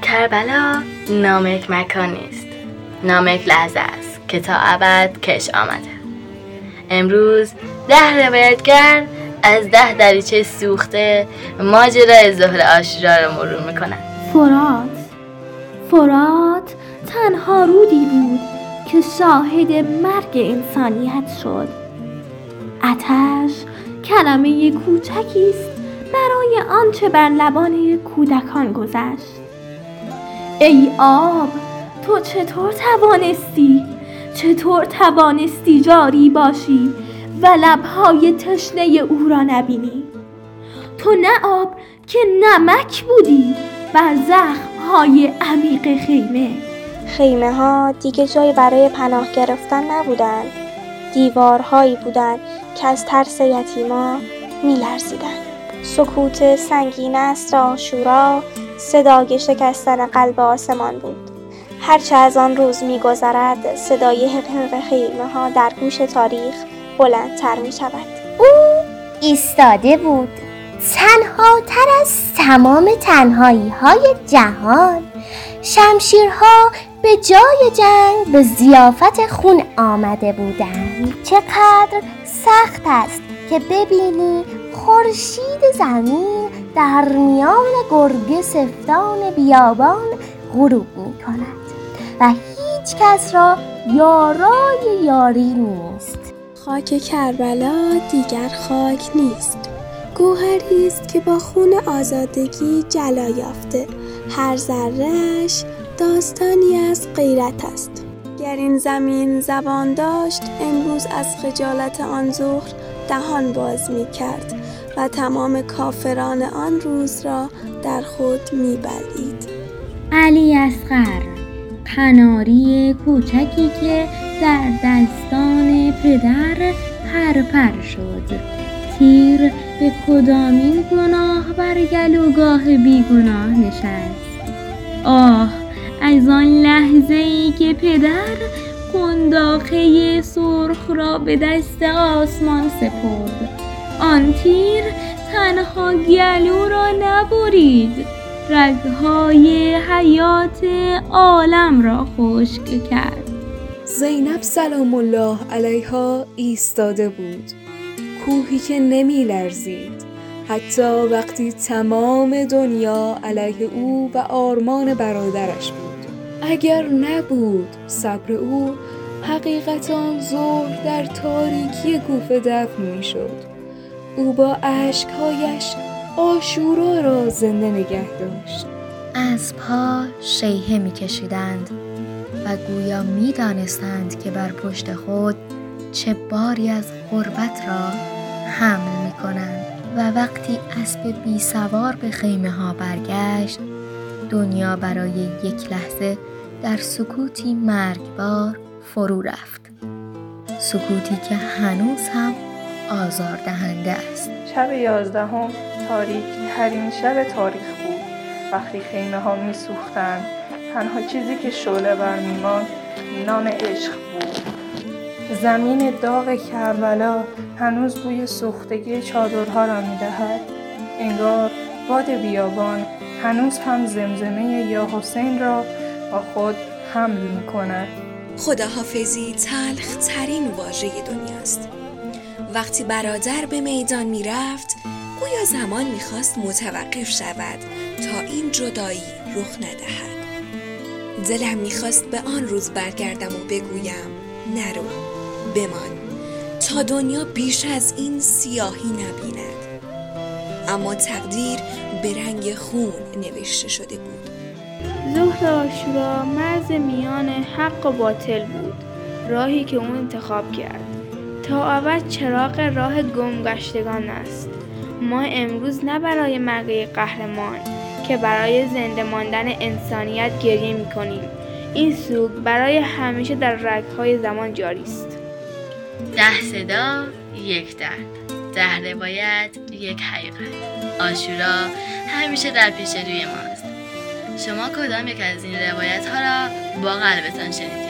کربلا نام یک مکان نیست، نام یک لحظه است که تا ابد کش آمده. امروز 10 روایتگر از 10 دریچه سوخته ماجرای ظهر عاشورا را مرور میکنند. فرات تنها رودی بود که شاهد مرگ انسانیت شد. آتش کلمه کوچکی است برای آنچه بر لبان کودکان گذشت. ای آب، تو چطور توانستی جاری باشی و لبهای تشنه او را نبینی؟ تو نه آب که نمک بودی بر زخمهای عمیق خیمه ها دیگه جایی برای پناه گرفتن نبودند. دیوارهایی بودند که از ترس یتیما می‌لرزیدند. سکوت سنگین است عاشورا صدای شکستن قلب آسمان بود. هرچه از آن روز می‌گذرد صدای حقیق خیمه ها در گوش تاریخ بلندتر می‌شود. او ایستاده بود، تنها تر از تمام تنهایی های جهان. شمشیرها به جای جنگ به ضیافت خون آمده بودند. چقدر سخت است که ببینی خورشید زمین در میان گرگ سفتان بیابان غروب می کند و هیچ کس را یارای یاری نیست. خاک کربلا دیگر خاک نیست، گوهری است که با خون آزادگی جلا یافته. هر ذره‌اش داستانی از غیرت است. گر این زمین زبان داشت امروز از خجالت آن ظهر دهان باز می کرد و تمام کافران آن روز را در خود می بلعید. علی اصغر، قناری کوچکی که در دستان پدر پرپر شد. تیر به کدامین گناه بر گلوگاه بیگناه نشست. آه از آن لحظه ای که پدر قنداقه سرخ را به دست آسمان سپرد. آن تیر تنها گلو را نبرید، رگهای حیات عالم را خشک کرد. زینب سلام الله علیها ایستاده بود، کوهی که نمی لرزید حتی وقتی تمام دنیا علیه او و آرمان برادرش بود. اگر نبود صبر او، حقیقت آن ظهر در تاریکی کوفه دفن می شد. او با اشکهایش عاشورا را زنده نگه داشت. اسب‌ها شیهه می‌کشیدند و گویا می‌دانستند که بر پشت خود چه باری از غربت را حمل می‌کنند و وقتی اسب بی‌سوار به خیمه‌ها برگشت، دنیا برای یک لحظه در سکوتی مرگبار فرو رفت. سکوتی که هنوز هم آزاردهنده است. شب 11 تاریک ترین شب تاریخ بود. وقتی خیمه ها می سوختند، تنها چیزی که شعله برمی‌ماند نام عشق بود. زمین داغ کربلا هنوز بوی سوختگی چادرها را می دهد. انگار باد بیابان هنوز هم زمزمه یا حسین را با خود حمل می کند. خداحافظی تلخ ترین واژه دنیاست. وقتی برادر به میدان می رفت، گویا زمان می خواست متوقف شود تا این جدایی رخ ندهد. دلم می خواست به آن روز برگردم و بگویم نرو، بمان تا دنیا بیش از این سیاهی نبیند. اما تقدیر به رنگ خون نوشته شده بود. ظهر عاشورا مرز میان حق و باطل بود، راهی که اون انتخاب کرد. تا ابد چراغ راه گمگشتگان است. ما امروز نه برای مرگ قهرمان که برای زنده ماندن انسانیت گریه می‌کنیم. این سوگ برای همیشه در رگ‌های زمان جاری است. 10 صدا، یک درد. 10 روایت، یک حقیقت. عاشورا همیشه در پیش روی ماست. شما کدام یک از این روایت ها را با قلبتان شنیدید؟